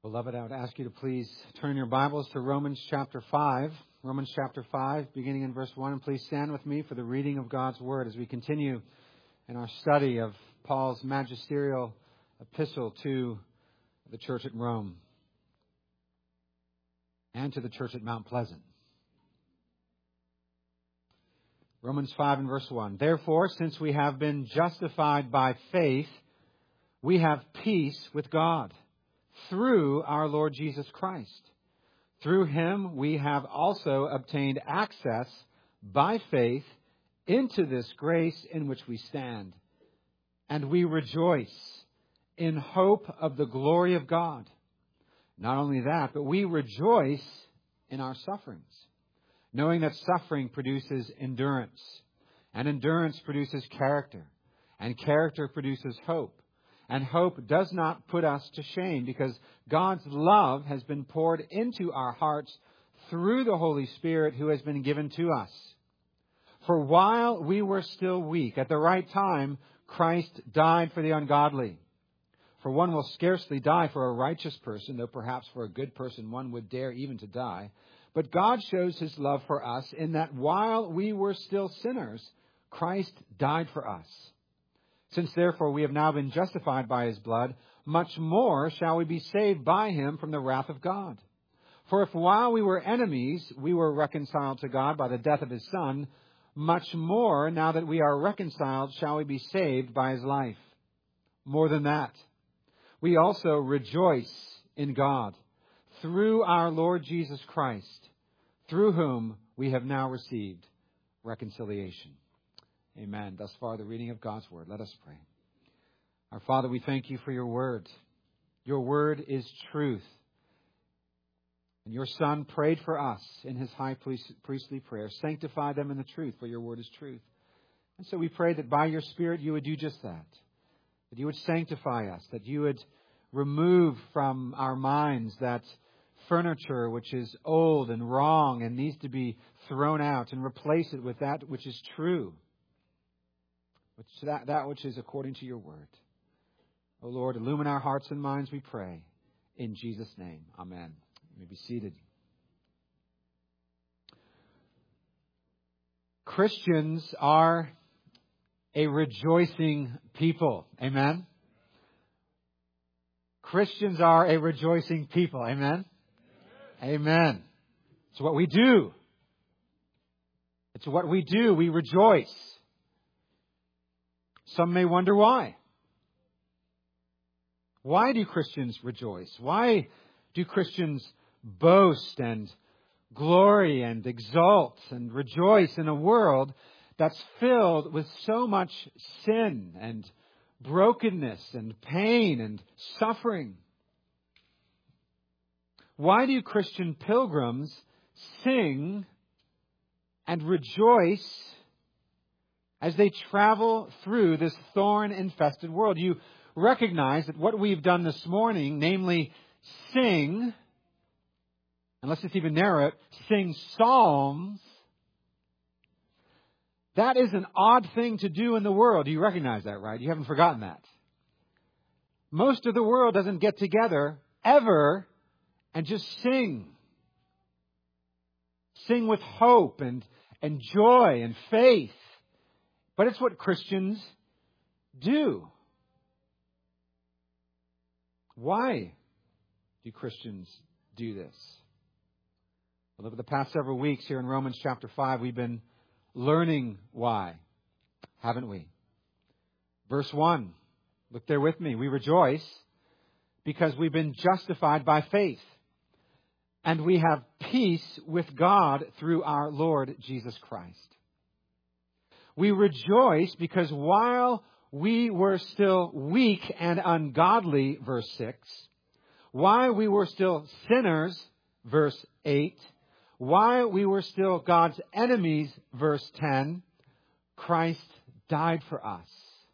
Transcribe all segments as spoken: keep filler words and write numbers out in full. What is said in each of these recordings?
Beloved, I would ask you to please turn your Bibles to Romans chapter five. Romans chapter five, beginning in verse one. And please stand with me for the reading of God's Word as we continue in our study of Paul's magisterial epistle to the church at Rome and to the church at Mount Pleasant. Romans five and verse one. Therefore, since we have been justified by faith, we have peace with God through our Lord Jesus Christ. Through Him we have also obtained access by faith into this grace in which we stand. And we rejoice in hope of the glory of God. Not only that, but we rejoice in our sufferings, knowing that suffering produces endurance, and endurance produces character, and character produces hope. And hope does not put us to shame, because God's love has been poured into our hearts through the Holy Spirit who has been given to us. For while we were still weak, at the right time, Christ died for the ungodly. For one will scarcely die for a righteous person, though perhaps for a good person one would dare even to die. But God shows His love for us in that while we were still sinners, Christ died for us. Since therefore we have now been justified by His blood, much more shall we be saved by Him from the wrath of God. For if while we were enemies, we were reconciled to God by the death of His Son, much more, now that we are reconciled, shall we be saved by His life. More than that, we also rejoice in God through our Lord Jesus Christ, through whom we have now received reconciliation. Amen. Thus far, the reading of God's Word. Let us pray. Our Father, we thank You for Your Word. Your Word is truth. And Your Son prayed for us in His high priestly prayer. Sanctify them in the truth, for Your Word is truth. And so we pray that by Your Spirit You would do just that. That You would sanctify us. That You would remove from our minds that furniture which is old and wrong and needs to be thrown out, and replace it with that which is true. Which that, that which is according to Your Word. O Lord, illumine our hearts and minds, we pray. In Jesus' name, amen. You may be seated. Christians are a rejoicing people. Amen? Christians are a rejoicing people. Amen? Amen. It's what we do. It's what we do. We rejoice. Some may wonder why. Why do Christians rejoice? Why do Christians boast and glory and exult and rejoice in a world that's filled with so much sin and brokenness and pain and suffering? Why do Christian pilgrims sing and rejoice as they travel through this thorn-infested world? You recognize that what we've done this morning, namely sing, and let's just even narrow it, sing psalms, that is an odd thing to do in the world. Do you recognize that, right? You haven't forgotten that. Most of the world doesn't get together ever and just sing. Sing with hope and, and joy and faith. But it's what Christians do. Why do Christians do this? Well, over the past several weeks here in Romans chapter five, we've been learning why, haven't we? Verse one, look there with me. We rejoice because we've been justified by faith, and we have peace with God through our Lord Jesus Christ. We rejoice because while we were still weak and ungodly, verse six, while we were still sinners, verse eight, while we were still God's enemies, verse ten, Christ died for us.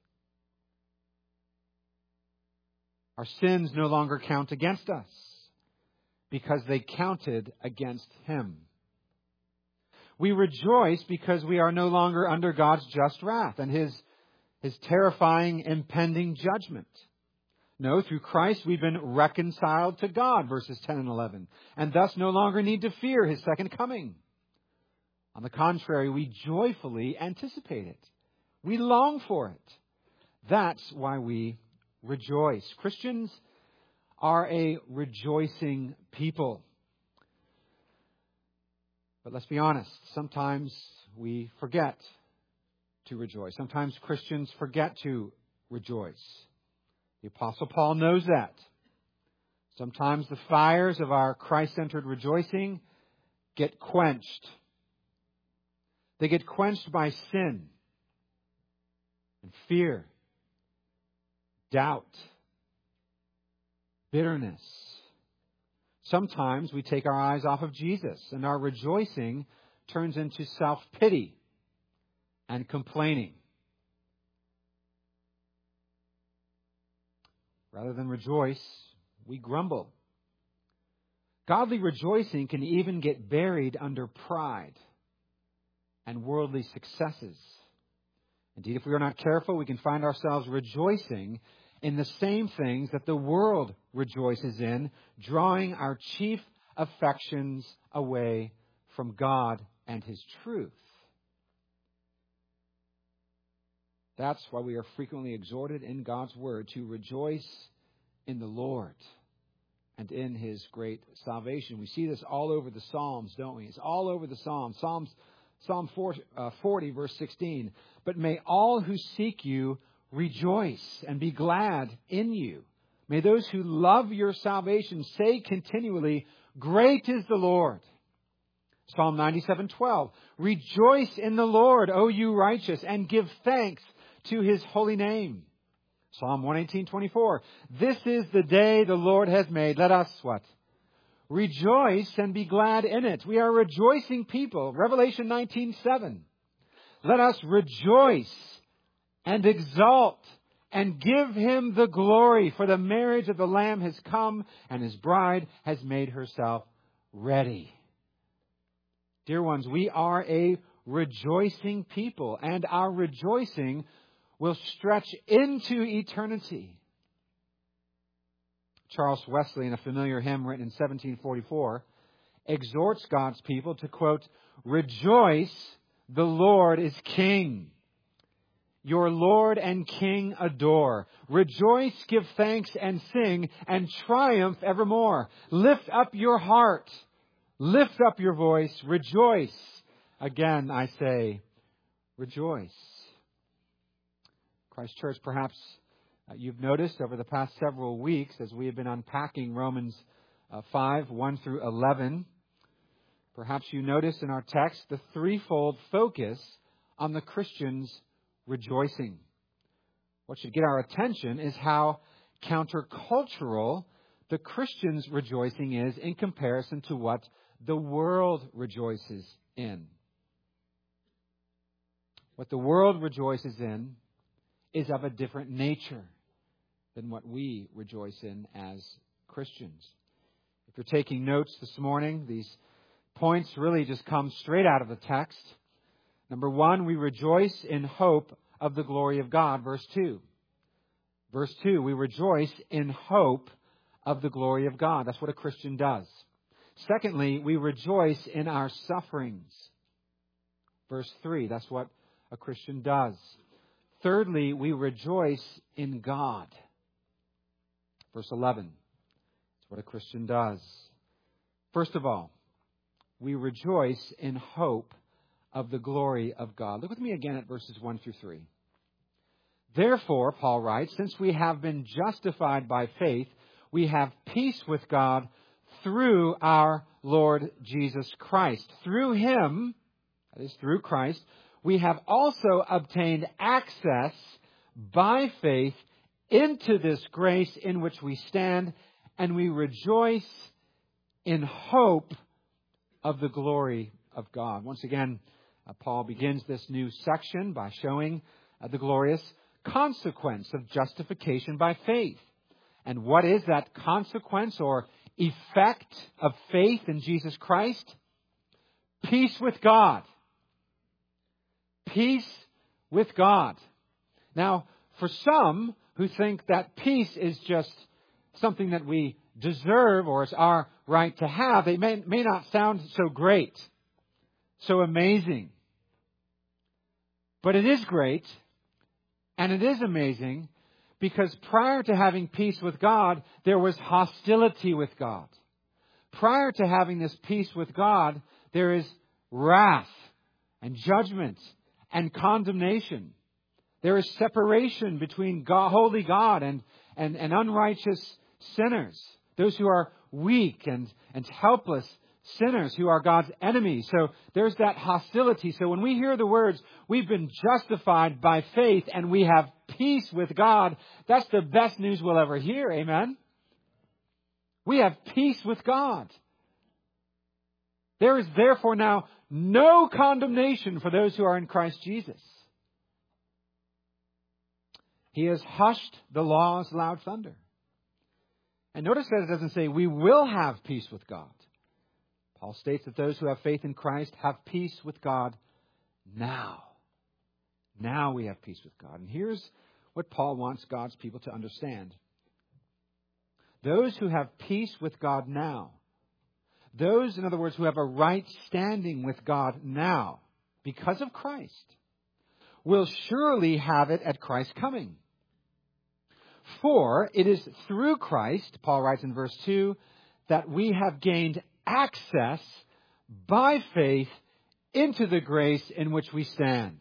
Our sins no longer count against us because they counted against Him. We rejoice because we are no longer under God's just wrath and His, His terrifying impending judgment. No, through Christ we've been reconciled to God, verses ten and eleven, and thus no longer need to fear His second coming. On the contrary, we joyfully anticipate it. We long for it. That's why we rejoice. Christians are a rejoicing people. But let's be honest, sometimes we forget to rejoice. Sometimes Christians forget to rejoice. The Apostle Paul knows that. Sometimes the fires of our Christ-centered rejoicing get quenched. They get quenched by sin and fear, doubt, bitterness. Sometimes we take our eyes off of Jesus and our rejoicing turns into self-pity and complaining. Rather than rejoice, we grumble. Godly rejoicing can even get buried under pride and worldly successes. Indeed, if we are not careful, we can find ourselves rejoicing in the same things that the world rejoices in, drawing our chief affections away from God and His truth. That's why we are frequently exhorted in God's Word to rejoice in the Lord and in His great salvation. We see this all over the Psalms, don't we? It's all over the Psalms. Psalms, Psalm forty, verse sixteen. But may all who seek you rejoice and be glad in you. May those who love your salvation say continually, great is the Lord. Psalm ninety-seven twelve. Rejoice in the Lord, O you righteous, and give thanks to His holy name. Psalm one eighteen twenty-four. This is the day the Lord has made. Let us what? Rejoice and be glad in it. We are a rejoicing people. Revelation nineteen seven. Let us rejoice and exult and give Him the glory, for the marriage of the Lamb has come and His bride has made herself ready. Dear ones, we are a rejoicing people, and our rejoicing will stretch into eternity. Charles Wesley, in a familiar hymn written in seventeen forty-four, exhorts God's people to, quote, rejoice, the Lord is King. Your Lord and King adore. Rejoice, give thanks and sing, and triumph evermore. Lift up your heart. Lift up your voice. Rejoice. Again, I say, rejoice. Christ Church, perhaps uh, you've noticed over the past several weeks as we have been unpacking Romans uh, five, one through eleven, perhaps you noticed in our text the threefold focus on the Christian's rejoicing. What should get our attention is how countercultural the Christian's rejoicing is in comparison to what the world rejoices in. What the world rejoices in is of a different nature than what we rejoice in as Christians. If you're taking notes this morning, these points really just come straight out of the text. Number one, we rejoice in hope of the glory of God, verse two. Verse two, we rejoice in hope of the glory of God. That's what a Christian does. Secondly, we rejoice in our sufferings. Verse three, that's what a Christian does. Thirdly, we rejoice in God. Verse eleven, that's what a Christian does. First of all, we rejoice in hope of the glory of God. Look with me again at verses one through three. Therefore, Paul writes, since we have been justified by faith, we have peace with God through our Lord Jesus Christ. Through Him, that is through Christ, we have also obtained access by faith into this grace in which we stand, and we rejoice in hope of the glory of God. Once again, uh, Paul begins this new section by showing uh, the glorious consequence of justification by faith. And what is that consequence or effect of faith in Jesus Christ? Peace with God. Peace with God. Now, for some, who think that peace is just something that we deserve or is our right to have, they may, may not sound so great, so amazing. But it is great and it is amazing because prior to having peace with God, there was hostility with God. Prior to having this peace with God, there is wrath and judgment and condemnation. There is separation between God, holy God and, and, and unrighteous sinners. Those who are weak and, and helpless sinners who are God's enemies. So there's that hostility. So when we hear the words, we've been justified by faith and we have peace with God, that's the best news we'll ever hear. Amen? We have peace with God. There is therefore now no condemnation for those who are in Christ Jesus. He has hushed the law's loud thunder. And notice that it doesn't say we will have peace with God. Paul states that those who have faith in Christ have peace with God now. Now we have peace with God. And here's what Paul wants God's people to understand. Those who have peace with God now, those, in other words, who have a right standing with God now, because of Christ, will surely have it at Christ's coming. For it is through Christ, Paul writes in verse two, that we have gained access by faith into the grace in which we stand.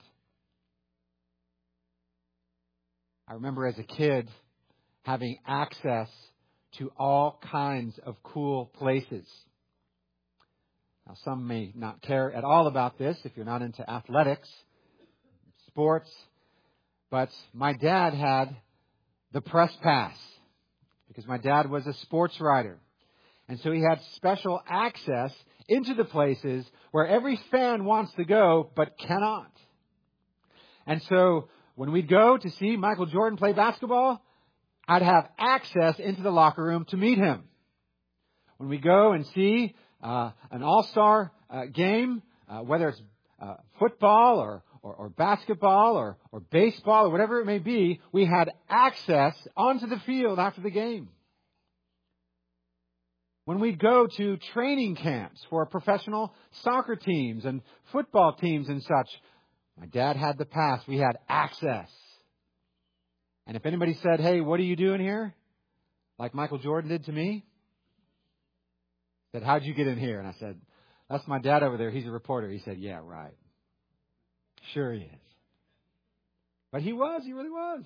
I remember as a kid having access to all kinds of cool places. Now, some may not care at all about this if you're not into athletics, sports, but my dad had the press pass because my dad was a sports writer. And so he had special access into the places where every fan wants to go but cannot. And so when we'd go to see Michael Jordan play basketball, I'd have access into the locker room to meet him. When we go and see uh, an all-star uh, game, uh, whether it's uh, football or, or, or basketball or, or baseball or whatever it may be, we had access onto the field after the game. When we go to training camps for professional soccer teams and football teams and such, my dad had the pass. We had access. And if anybody said, hey, what are you doing here? Like Michael Jordan did to me. Said, how'd you get in here? And I said, that's my dad over there. He's a reporter. He said, yeah, right. Sure he is. But he was. He really was.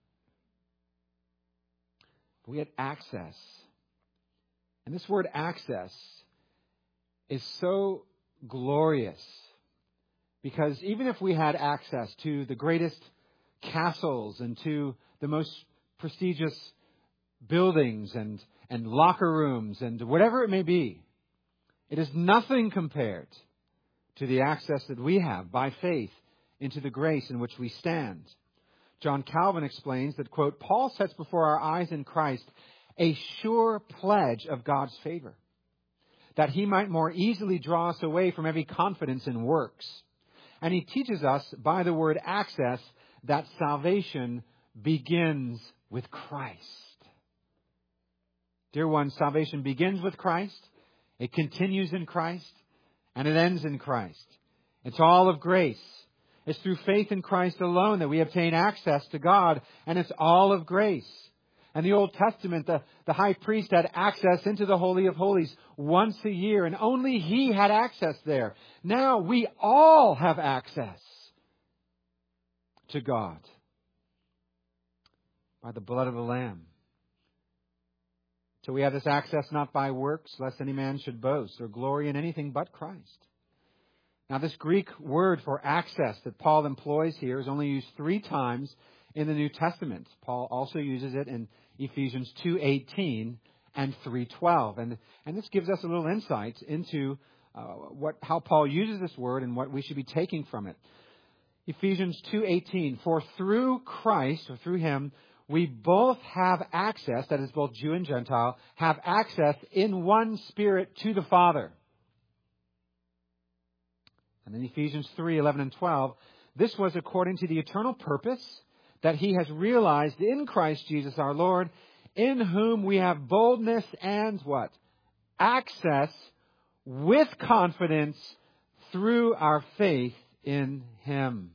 We had access. And this word access is so glorious because even if we had access to the greatest castles and to the most prestigious buildings and, and locker rooms and whatever it may be, it is nothing compared to the access that we have by faith into the grace in which we stand. John Calvin explains that, quote, Paul sets before our eyes in Christ a sure pledge of God's favor, that he might more easily draw us away from every confidence in works. And he teaches us by the word access that salvation begins with Christ. Dear ones, salvation begins with Christ, it continues in Christ, and it ends in Christ. It's all of grace. It's through faith in Christ alone that we obtain access to God, and it's all of grace. And the Old Testament, the, the high priest had access into the Holy of Holies once a year, and only he had access there. Now we all have access to God by the blood of the Lamb. So we have this access not by works, lest any man should boast or glory in anything but Christ. Now this Greek word for access that Paul employs here is only used three times in the New Testament. Paul also uses it in Ephesians two eighteen and three twelve. And, and this gives us a little insight into uh, what how Paul uses this word and what we should be taking from it. Ephesians two eighteen, for through Christ, or through him, we both have access, that is both Jew and Gentile, have access in one Spirit to the Father. And then Ephesians three eleven and twelve, this was according to the eternal purpose that he has realized in Christ Jesus our Lord, in whom we have boldness and what? Access with confidence through our faith in him.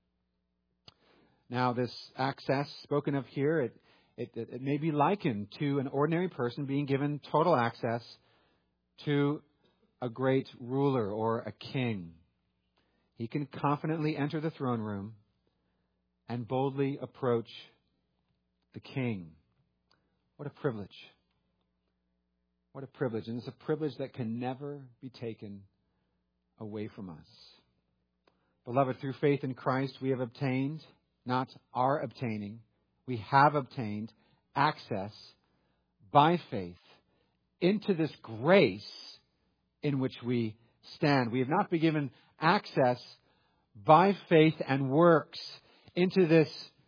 Now, this access spoken of here, it, it, it may be likened to an ordinary person being given total access to a great ruler or a king. He can confidently enter the throne room and boldly approach the king. What a privilege. What a privilege. And it's a privilege that can never be taken away from us. Beloved, through faith in Christ, we have obtained, not are obtaining, we have obtained access by faith into this grace in which we stand. We have not been given access by faith and works into this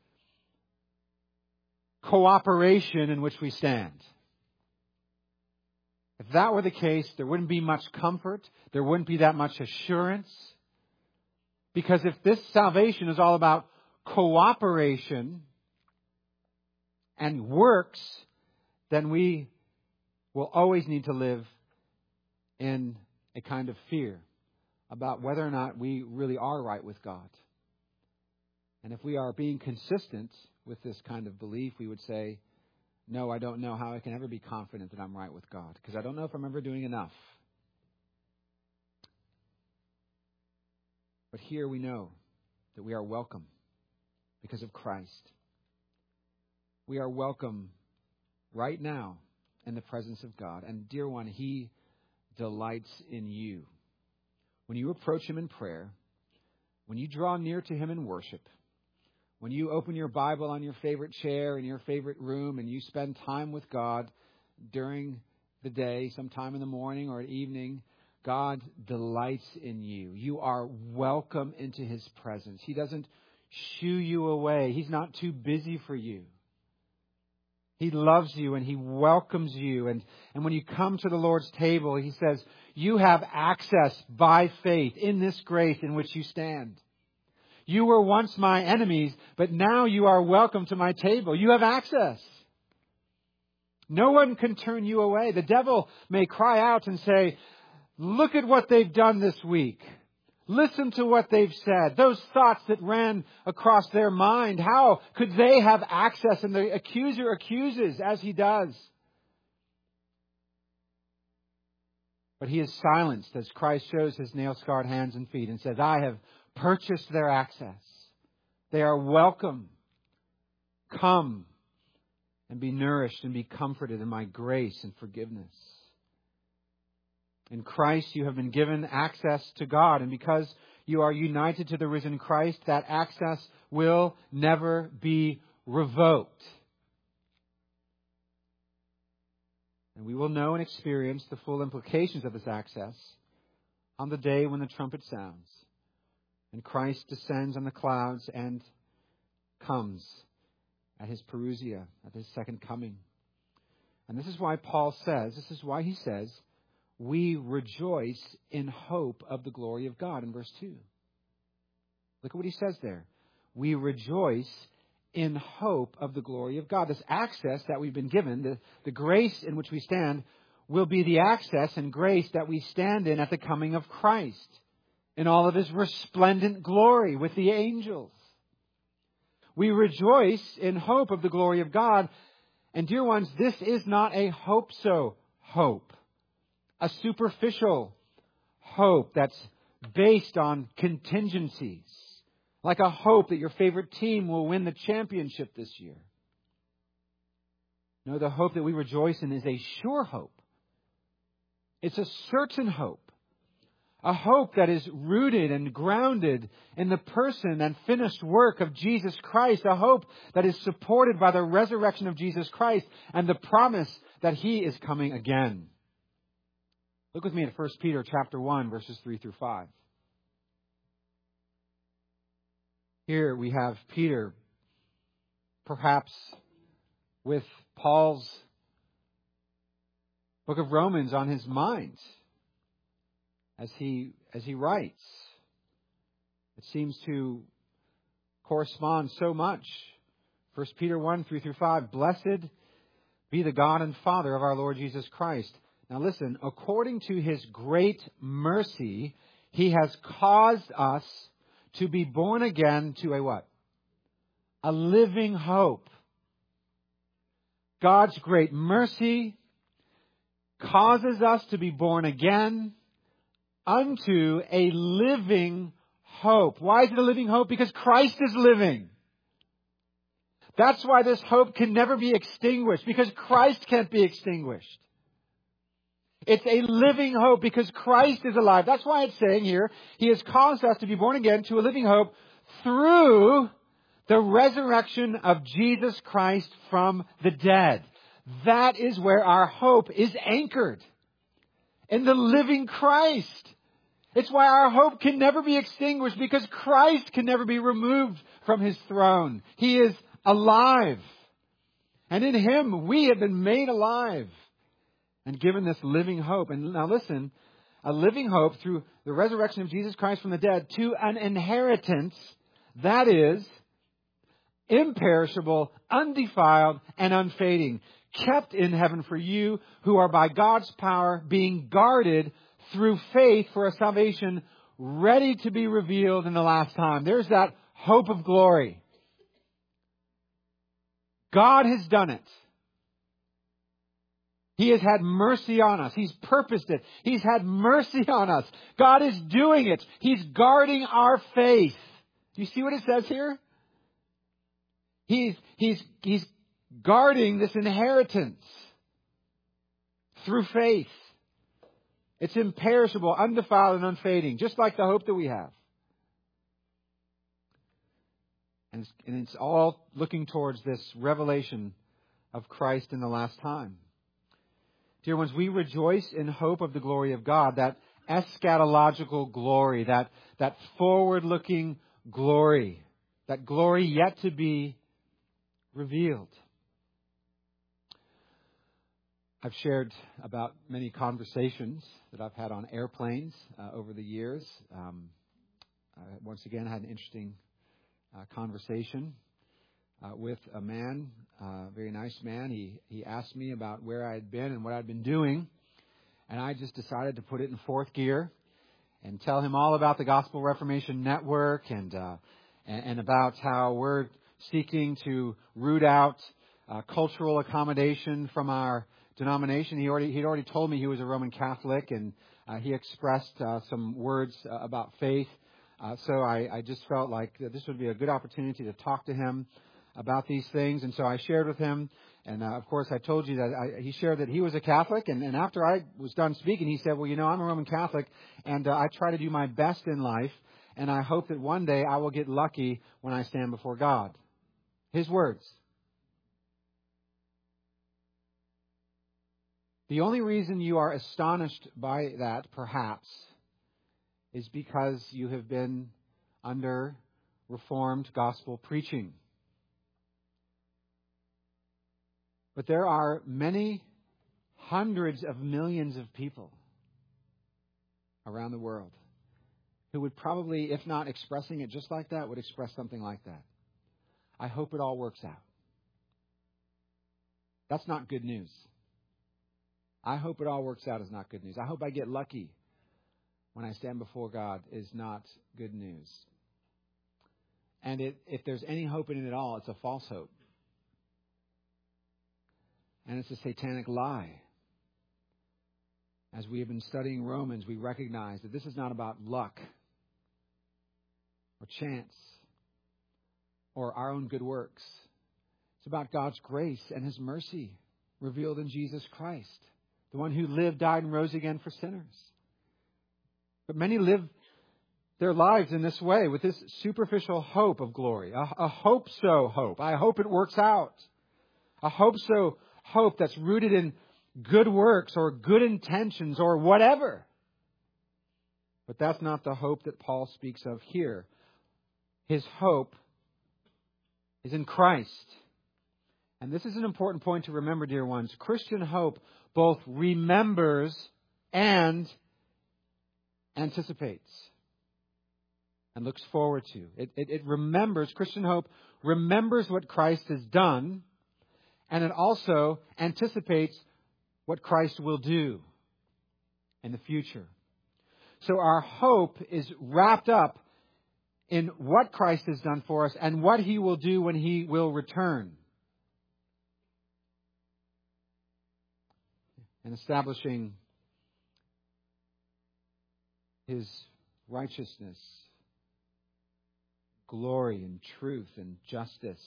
cooperation in which we stand. If that were the case, there wouldn't be much comfort. There wouldn't be that much assurance. Because if this salvation is all about cooperation and works, then we will always need to live in a kind of fear about whether or not we really are right with God. And if we are being consistent with this kind of belief, we would say, no, I don't know how I can ever be confident that I'm right with God, because I don't know if I'm ever doing enough. But here we know that we are welcome because of Christ. We are welcome right now in the presence of God. And dear one, He delights in you. When you approach Him in prayer, when you draw near to Him in worship, when you open your Bible on your favorite chair in your favorite room and you spend time with God during the day, sometime in the morning or at evening, God delights in you. You are welcome into His presence. He doesn't shoo you away. He's not too busy for you. He loves you and He welcomes you. And, and when you come to the Lord's table, He says, you have access by faith in this grace in which you stand. You were once my enemies, but now you are welcome to my table. You have access. No one can turn you away. The devil may cry out and say, look at what they've done this week. Listen to what they've said. Those thoughts that ran across their mind. How could they have access? And the accuser accuses as he does. But he is silenced as Christ shows His nail-scarred hands and feet and says, I have purchased their access. They are welcome. Come and be nourished and be comforted in my grace and forgiveness. In Christ, you have been given access to God. And because you are united to the risen Christ, that access will never be revoked. And we will know and experience the full implications of this access on the day when the trumpet sounds and Christ descends on the clouds and comes at His parousia, at His second coming. And this is why Paul says, this is why he says, we rejoice in hope of the glory of God in verse two. Look at what he says there. We rejoice in hope of the glory of God. This access that we've been given, the, the grace in which we stand, will be the access and grace that we stand in at the coming of Christ in all of His resplendent glory with the angels. We rejoice in hope of the glory of God. And dear ones, this is not a hope-so hope. A superficial hope that's based on contingencies. Like a hope that your favorite team will win the championship this year. No, the hope that we rejoice in is a sure hope. It's a certain hope. A hope that is rooted and grounded in the person and finished work of Jesus Christ. A hope that is supported by the resurrection of Jesus Christ and the promise that He is coming again. Look with me at First Peter chapter one, verses three through five. Here we have Peter, perhaps with Paul's book of Romans on his mind as he as he writes. It seems to correspond so much First Peter one, three through five. Blessed be the God and Father of our Lord Jesus Christ. Now listen, according to His great mercy, He has caused us to be born again to a what? A living hope. God's great mercy causes us to be born again unto a living hope. Why is it a living hope? Because Christ is living. That's why this hope can never be extinguished, because Christ can't be extinguished. It's a living hope because Christ is alive. That's why it's saying here, He has caused us to be born again to a living hope through the resurrection of Jesus Christ from the dead. That is where our hope is anchored. In the living Christ. It's why our hope can never be extinguished, because Christ can never be removed from His throne. He is alive. And in Him we have been made alive and given this living hope. And now listen, a living hope through the resurrection of Jesus Christ from the dead to an inheritance that is imperishable, undefiled, and unfading, kept in heaven for you who are by God's power being guarded through faith for a salvation ready to be revealed in the last time. There's that hope of glory. God has done it. He has had mercy on us. He's purposed it. He's had mercy on us. God is doing it. He's guarding our faith. Do you see what it says here? He's, he's, he's guarding this inheritance through faith. It's imperishable, undefiled, and unfading, just like the hope that we have. And it's, and it's all looking towards this revelation of Christ in the last time. Dear ones, we rejoice in hope of the glory of God, that eschatological glory, that, that forward-looking glory, that glory yet to be revealed. I've shared about many conversations that I've had on airplanes uh, over the years. Um, I once again had an interesting uh, conversation uh, with a man, a uh, very nice man. He he asked me about where I had been and what I'd been doing, and I just decided to put it in fourth gear and tell him all about the Gospel Reformation Network and uh, and, and about how we're seeking to root out uh, cultural accommodation from our denomination. He already he'd already told me he was a Roman Catholic, and uh, he expressed uh, some words uh, about faith. Uh, so I, I just felt like this would be a good opportunity to talk to him about these things. And so I shared with him. And uh, of course, I told you that I, he shared that he was a Catholic. And, and after I was done speaking, he said, well, you know, I'm a Roman Catholic, and uh, I try to do my best in life. And I hope that one day I will get lucky when I stand before God. His words. The only reason you are astonished by that, perhaps, is because you have been under Reformed gospel preaching. But there are many hundreds of millions of people around the world who would probably, if not expressing it just like that, would express something like that. I hope it all works out. That's not good news. I hope it all works out is not good news. I hope I get lucky when I stand before God is not good news. And it, if there's any hope in it at all, it's a false hope. And it's a satanic lie. As we have been studying Romans, we recognize that this is not about luck or chance or our own good works. It's about God's grace and His mercy revealed in Jesus Christ, the one who lived, died, and rose again for sinners. But many live their lives in this way, with this superficial hope of glory, a, a hope-so hope. I hope it works out. A hope-so hope that's rooted in good works or good intentions or whatever. But that's not the hope that Paul speaks of here. His hope is in Christ. And this is an important point to remember, dear ones. Christian hope both remembers and anticipates. and looks forward to. It, it, it remembers, Christian hope remembers what Christ has done, and it also anticipates what Christ will do in the future. So our hope is wrapped up in what Christ has done for us and what He will do when He will return. And establishing His righteousness, glory and truth and justice.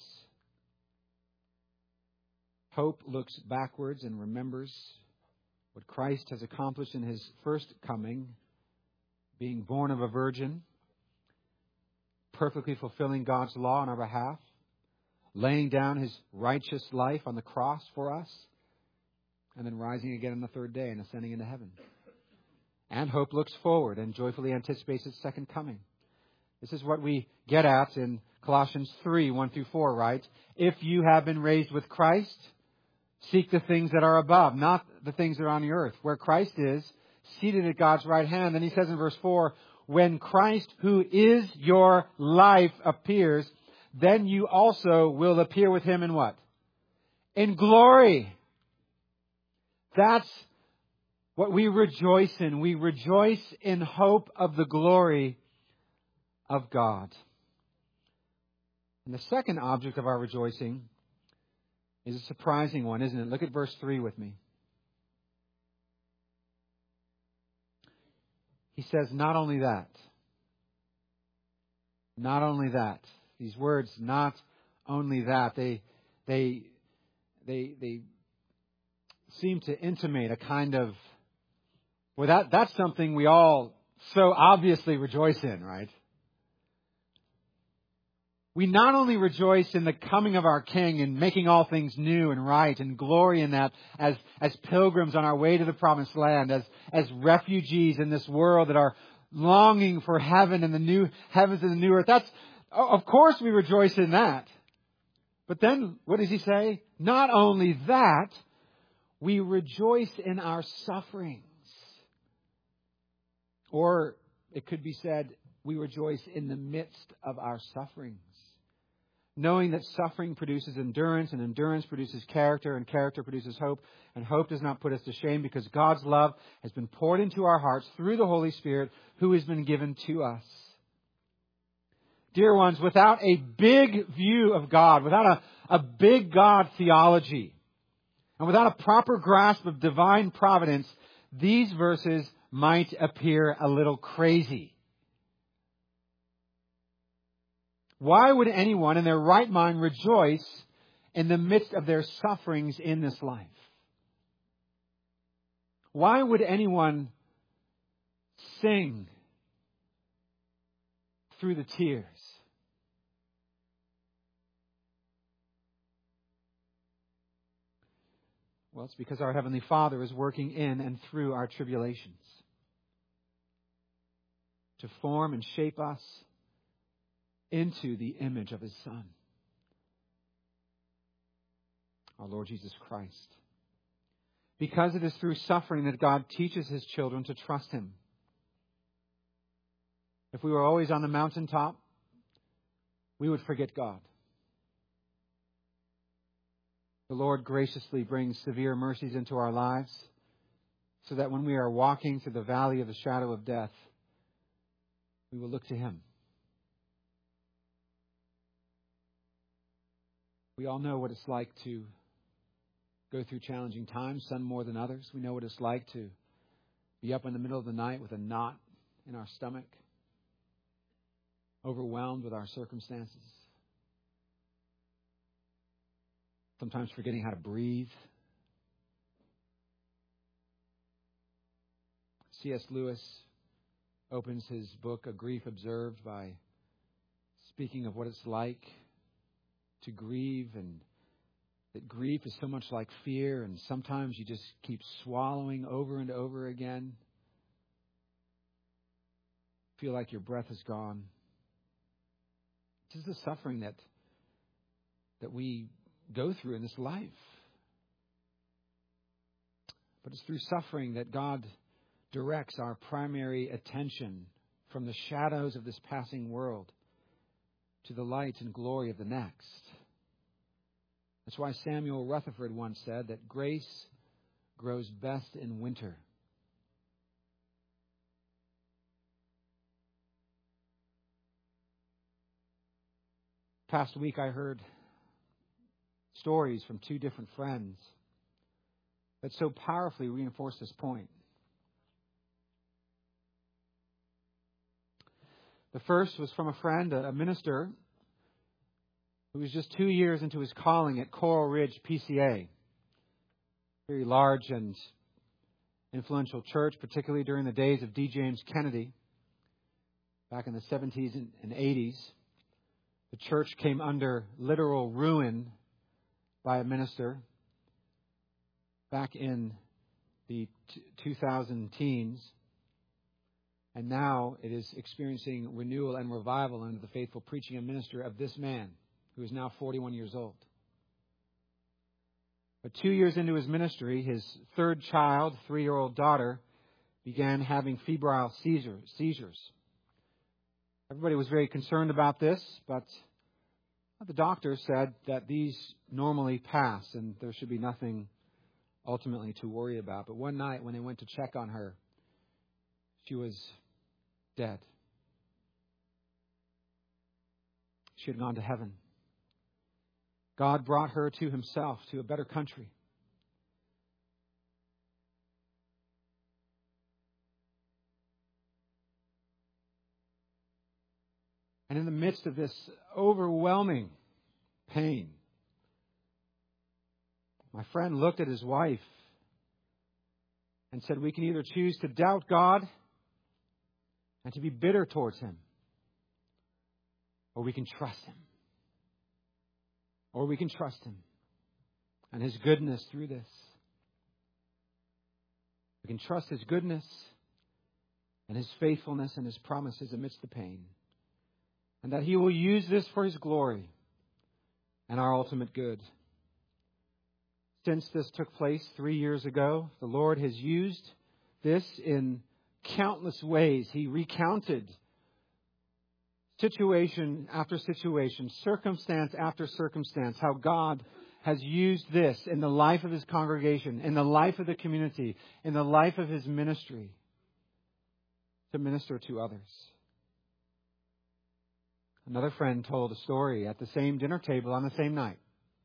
Hope looks backwards and remembers what Christ has accomplished in His first coming, being born of a virgin, perfectly fulfilling God's law on our behalf, laying down His righteous life on the cross for us, and then rising again on the third day and ascending into heaven. And hope looks forward and joyfully anticipates His second coming. This is what we get at in Colossians three, one through four, right? If you have been raised with Christ, seek the things that are above, not the things that are on the earth. Where Christ is, seated at God's right hand. Then He says in verse four, when Christ, who is your life, appears, then you also will appear with Him in what? In glory. That's what we rejoice in. We rejoice in hope of the glory of God. And the second object of our rejoicing is a surprising one, isn't it? Look at verse three with me. He says, not only that. Not only that. These words, not only that, they they they they seem to intimate a kind of, well, that that's something we all so obviously rejoice in, right? We not only rejoice in the coming of our King and making all things new and right and glory in that as, as pilgrims on our way to the promised land, as, as refugees in this world that are longing for heaven and the new heavens and the new earth. That's, of course we rejoice in that. But then, what does he say? Not only that, we rejoice in our sufferings. Or it could be said, we rejoice in the midst of our sufferings. Knowing that suffering produces endurance, and endurance produces character, and character produces hope. And hope does not put us to shame, because God's love has been poured into our hearts through the Holy Spirit who has been given to us. Dear ones, without a big view of God, without a, a big God theology, and without a proper grasp of divine providence, these verses might appear a little crazy. Why would anyone in their right mind rejoice in the midst of their sufferings in this life? Why would anyone sing through the tears? Well, it's because our Heavenly Father is working in and through our tribulations to form and shape us into the image of His Son, our Lord Jesus Christ. Because it is through suffering that God teaches His children to trust Him. If we were always on the mountaintop, we would forget God. The Lord graciously brings severe mercies into our lives so that when we are walking through the valley of the shadow of death, we will look to Him. We all know what it's like to go through challenging times, some more than others. We know what it's like to be up in the middle of the night with a knot in our stomach, overwhelmed with our circumstances, sometimes forgetting how to breathe. C S Lewis opens his book, A Grief Observed, by speaking of what it's like to grieve, and that grief is so much like fear, and sometimes you just keep swallowing over and over again. Feel like your breath is gone. This is the suffering that that we go through in this life. But it's through suffering that God directs our primary attention from the shadows of this passing world to the light and glory of the next. That's why Samuel Rutherford once said that grace grows best in winter. Past week I heard stories from two different friends that so powerfully reinforce this point. The first was from a friend, a minister, who was just two years into his calling at Coral Ridge P C A. Very large and influential church, particularly during the days of D. James Kennedy, back in the seventies and eighties. The church came under literal ruin by a minister back in the two thousand teens. And now it is experiencing renewal and revival under the faithful preaching and ministry of this man, who is now forty-one years old. But two years into his ministry, his third child, three-year-old daughter, began having febrile seizures. Everybody was very concerned about this, but the doctor said that these normally pass and there should be nothing ultimately to worry about. But one night when they went to check on her, she was dead. She had gone to heaven. God brought her to Himself, to a better country. And in the midst of this overwhelming pain, my friend looked at his wife and said, we can either choose to doubt God and to be bitter towards Him, or we can trust Him. Or we can trust Him and His goodness through this. We can trust His goodness and His faithfulness and His promises amidst the pain. And that He will use this for His glory and our ultimate good. Since this took place three years ago, the Lord has used this in countless ways. He recounted situation after situation, circumstance after circumstance, how God has used this in the life of His congregation, in the life of the community, in the life of His ministry to minister to others. Another friend told a story at the same dinner table on the same night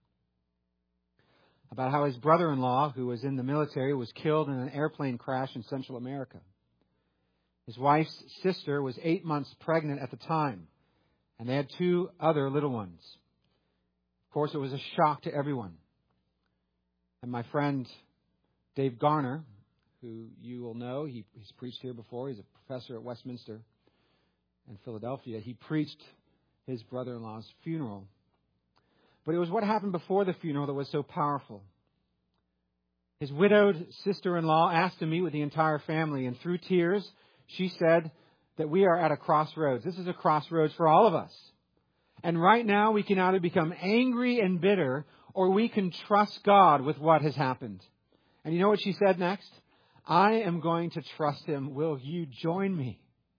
about how his brother-in-law, who was in the military, was killed in an airplane crash in Central America. His wife's sister was eight months pregnant at the time, and they had two other little ones. Of course, it was a shock to everyone. And my friend Dave Garner, who you will know, he, he's preached here before. He's a professor at Westminster in Philadelphia. He preached his brother-in-law's funeral. But it was what happened before the funeral that was so powerful. His widowed sister-in-law asked to meet with the entire family, and through tears, she said that we are at a crossroads. This is a crossroads for all of us. And right now we can either become angry and bitter, or we can trust God with what has happened. And you know what she said next? I am going to trust Him. Will you join me?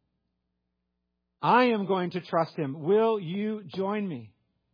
I am going to trust Him. Will you join me?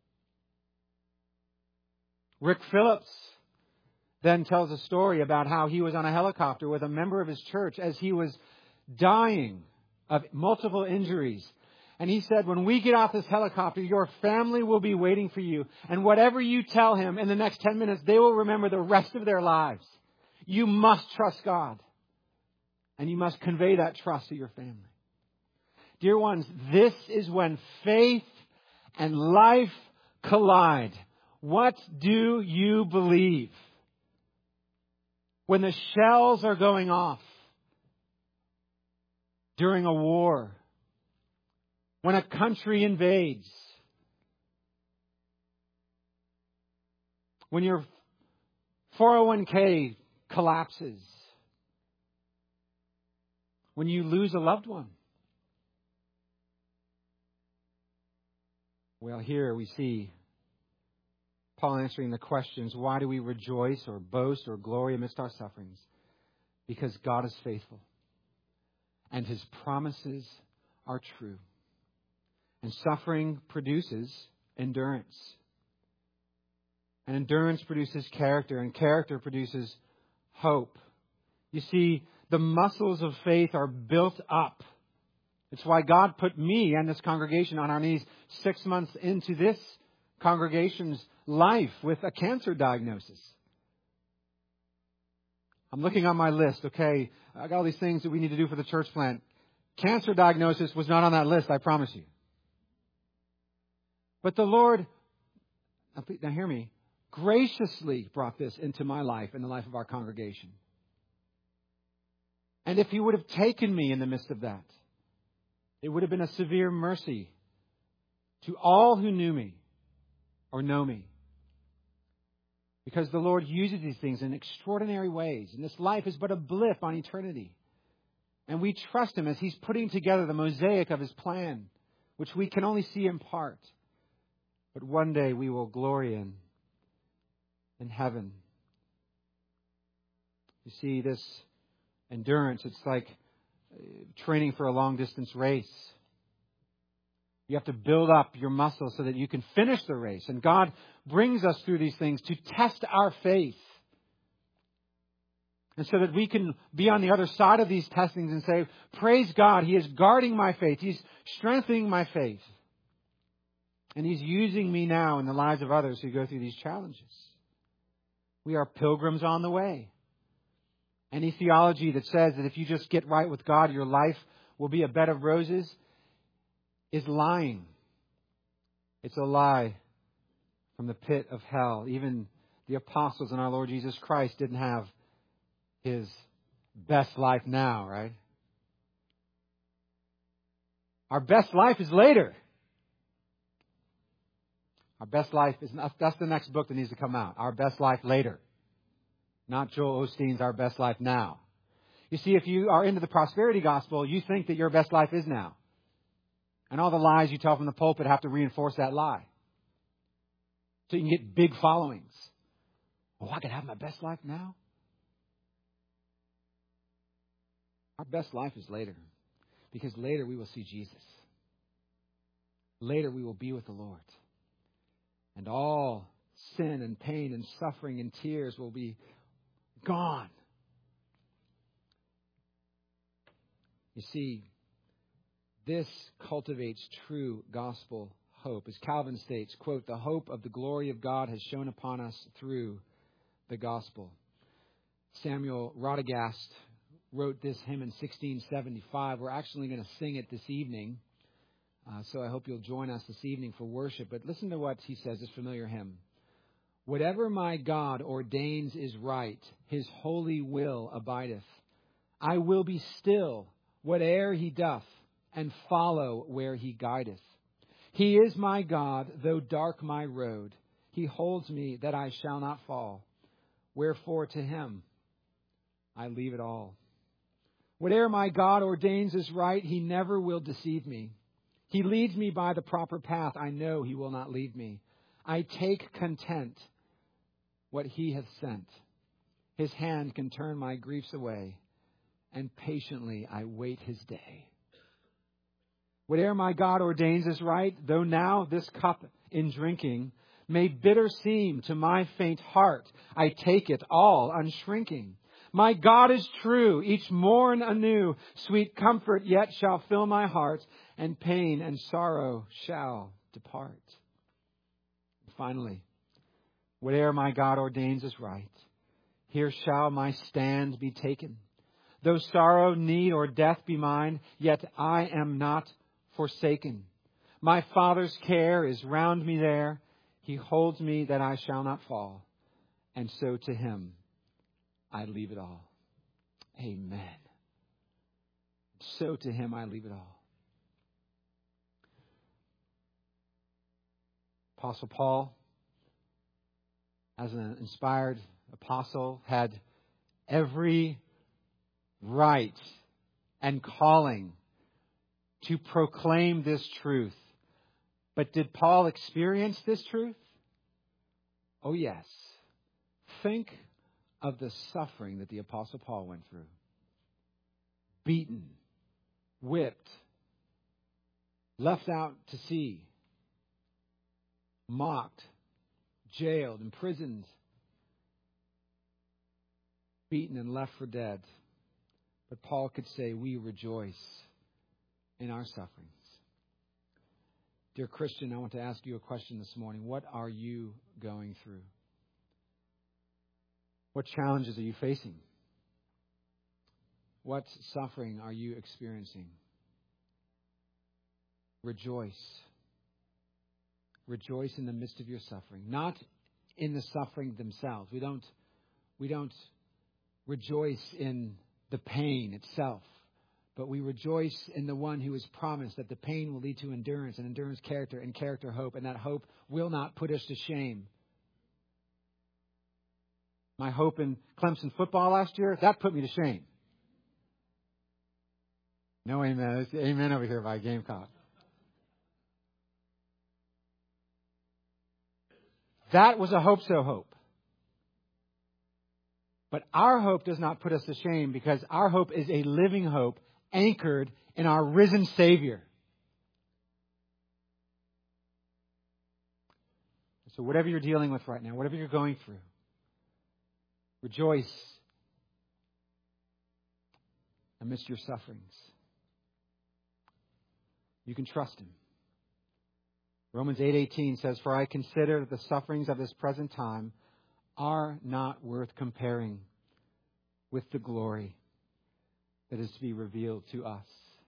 Rick Phillips then tells a story about how he was on a helicopter with a member of his church as he was dying of multiple injuries. And he said, when we get off this helicopter, your family will be waiting for you. And whatever you tell him in the next ten minutes, they will remember the rest of their lives. You must trust God. And you must convey that trust to your family. Dear ones, this is when faith and life collide. What do you believe? When the shells are going off during a war, when a country invades, when your four oh one k collapses, when you lose a loved one. Well, here we see Paul answering the questions, why do we rejoice or boast or glory amidst our sufferings? Because God is faithful. And His promises are true. And suffering produces endurance. And endurance produces character, and character produces hope. You see, the muscles of faith are built up. It's why God put me and this congregation on our knees six months into this congregation's life with a cancer diagnosis. I'm looking on my list. Okay, I got all these things that we need to do for the church plant. Cancer diagnosis was not on that list, I promise you. But the Lord, now hear me, graciously brought this into my life and the life of our congregation. And if He would have taken me in the midst of that, it would have been a severe mercy to all who knew me or know me. Because the Lord uses these things in extraordinary ways. And this life is but a blip on eternity. And we trust Him as He's putting together the mosaic of His plan, which we can only see in part. But one day we will glory in, in heaven. You see, this endurance, it's like training for a long distance race. You have to build up your muscles so that you can finish the race. And God brings us through these things to test our faith. And so that we can be on the other side of these testings and say, praise God, He is guarding my faith. He's strengthening my faith. And He's using me now in the lives of others who go through these challenges. We are pilgrims on the way. Any theology that says that if you just get right with God, your life will be a bed of roses is lying. It's a lie from the pit of hell. Even the apostles and our Lord Jesus Christ didn't have His best life now, right? Our best life is later. Our best life is not, that's the next book that needs to come out. Our best life later. Not Joel Osteen's Our Best Life Now. You see, if you are into the prosperity gospel, you think that your best life is now. And all the lies you tell from the pulpit have to reinforce that lie. So you can get big followings. Oh, I could have my best life now? Our best life is later. Because later we will see Jesus. Later we will be with the Lord. And all sin and pain and suffering and tears will be gone. You see, this cultivates true gospel hope. As Calvin states, quote, the hope of the glory of God has shone upon us through the gospel. Samuel Radagast wrote this hymn in sixteen seventy-five. We're actually going to sing it this evening. Uh, so I hope you'll join us this evening for worship. But listen to what he says, this familiar hymn. Whatever my God ordains is right, His holy will abideth. I will be still, whate'er He doth, and follow where He guideth. He is my God, though dark my road. He holds me that I shall not fall. Wherefore to Him I leave it all. Whate'er my God ordains is right, He never will deceive me. He leads me by the proper path. I know He will not leave me. I take content what He hath sent. His hand can turn my griefs away, and patiently I wait His day. Whate'er my God ordains is right, though now this cup in drinking may bitter seem to my faint heart, I take it all unshrinking. My God is true, each morn anew, sweet comfort yet shall fill my heart, and pain and sorrow shall depart. Finally, whate'er my God ordains is right, here shall my stand be taken. Though sorrow, need, or death be mine, yet I am not forsaken. My Father's care is round me there. He holds me that I shall not fall. And so to Him I leave it all. Amen. So to Him I leave it all. Apostle Paul, as an inspired apostle, had every right and calling to proclaim this truth. But did Paul experience this truth? Oh, yes. Think of the suffering that the Apostle Paul went through. Beaten, whipped, left out to sea, mocked, jailed, imprisoned, beaten and left for dead. But Paul could say, we rejoice in our sufferings. Dear Christian, I want to ask you a question this morning. What are you going through? What challenges are you facing? What suffering are you experiencing? Rejoice. Rejoice in the midst of your suffering. Not in the suffering themselves. We don't, we don't rejoice in the pain itself. But we rejoice in the one who has promised that the pain will lead to endurance, and endurance character, and character hope, and that hope will not put us to shame. My hope in Clemson football last year, that put me to shame. No amen. It's amen over here by Gamecock. That was a hope so hope. But our hope does not put us to shame, because our hope is a living hope anchored in our risen Savior. So whatever you're dealing with right now, whatever you're going through, rejoice amidst your sufferings. You can trust Him. Romans eight eighteen says, "For I consider that the sufferings of this present time are not worth comparing with the glory that is to be revealed to us."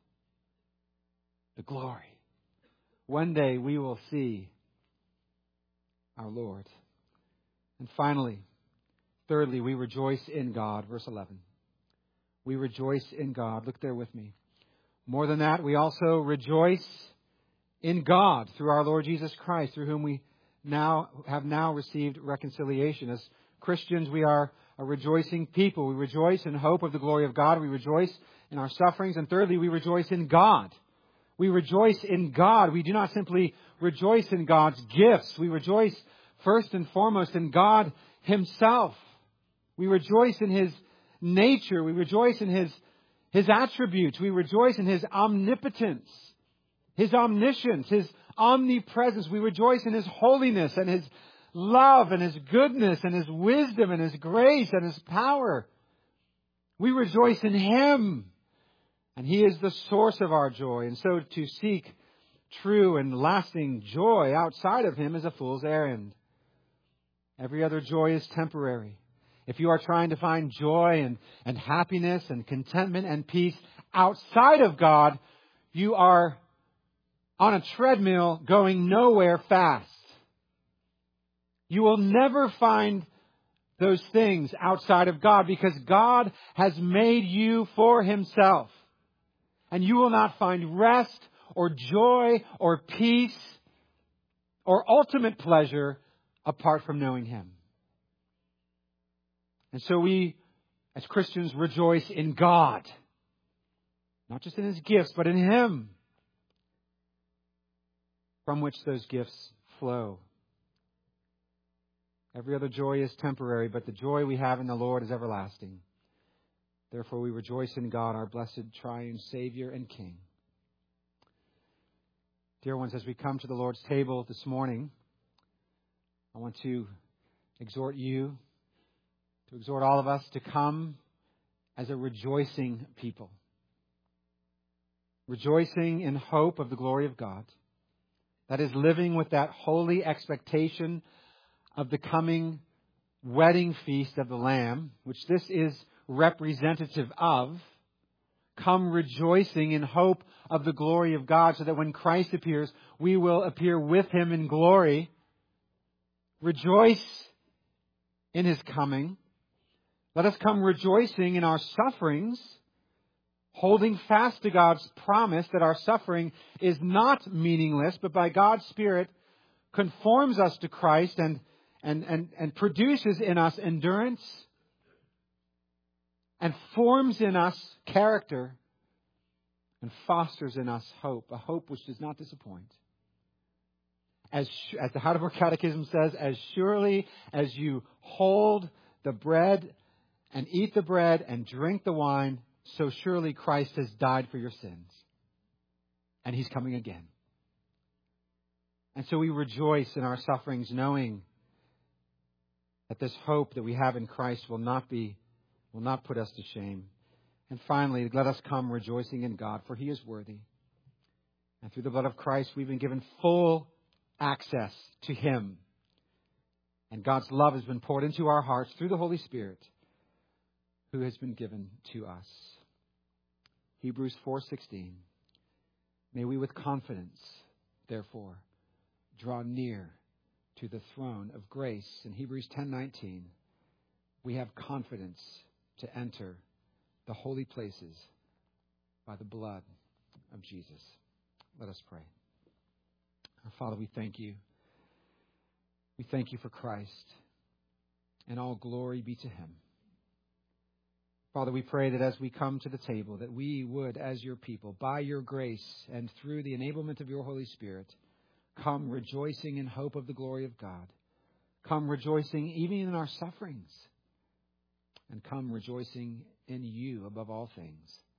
The glory. One day we will see our Lord. And finally, thirdly, we rejoice in God. Verse eleven. We rejoice in God. Look there with me. More than that, we also rejoice in God through our Lord Jesus Christ, through whom we now have now received reconciliation. As Christians, we are a rejoicing people. We rejoice in hope of the glory of God. We rejoice in our sufferings. And thirdly, we rejoice in God. We rejoice in God. We do not simply rejoice in God's gifts. We rejoice first and foremost in God Himself. We rejoice in His nature. We rejoice in His, His attributes. We rejoice in His omnipotence, His omniscience, His omnipresence. We rejoice in His holiness and His love and His goodness and His wisdom and His grace and His power. We rejoice in Him. And He is the source of our joy. And so to seek true and lasting joy outside of Him is a fool's errand. Every other joy is temporary. If you are trying to find joy and, and happiness and contentment and peace outside of God, you are on a treadmill going nowhere fast. You will never find those things outside of God, because God has made you for Himself. And you will not find rest or joy or peace or ultimate pleasure apart from knowing Him. And so we, as Christians, rejoice in God. Not just in His gifts, but in Him, from which those gifts flow. Every other joy is temporary, but the joy we have in the Lord is everlasting. Therefore, we rejoice in God, our blessed triune Savior and King. Dear ones, as we come to the Lord's table this morning, I want to exhort you, to exhort all of us to come as a rejoicing people. Rejoicing in hope of the glory of God. That is, living with that holy expectation of the coming wedding feast of the Lamb, which this is representative of. Come rejoicing in hope of the glory of God, so that when Christ appears, we will appear with Him in glory. Rejoice in His coming. Let us come rejoicing in our sufferings, holding fast to God's promise that our suffering is not meaningless, but by God's Spirit conforms us to Christ and, and, and, and produces in us endurance and forms in us character and fosters in us hope, a hope which does not disappoint. As, as the Heidelberg Catechism says, as surely as you hold the bread and eat the bread and drink the wine, so surely Christ has died for your sins. And He's coming again. And so we rejoice in our sufferings, knowing that this hope that we have in Christ will not be, will not put us to shame. And finally, let us come rejoicing in God, for He is worthy. And through the blood of Christ, we've been given full access to Him. And God's love has been poured into our hearts through the Holy Spirit, who has been given to us. Hebrews four sixteen. May we with confidence, therefore, draw near to the throne of grace. In Hebrews ten nineteen, we have confidence to enter the holy places by the blood of Jesus. Let us pray. Our Father, we thank you. We thank you for Christ, and all glory be to Him. Father, we pray that as we come to the table, that we would, as your people, by your grace and through the enablement of your Holy Spirit, come rejoicing in hope of the glory of God. Come rejoicing even in our sufferings. And come rejoicing in you above all things.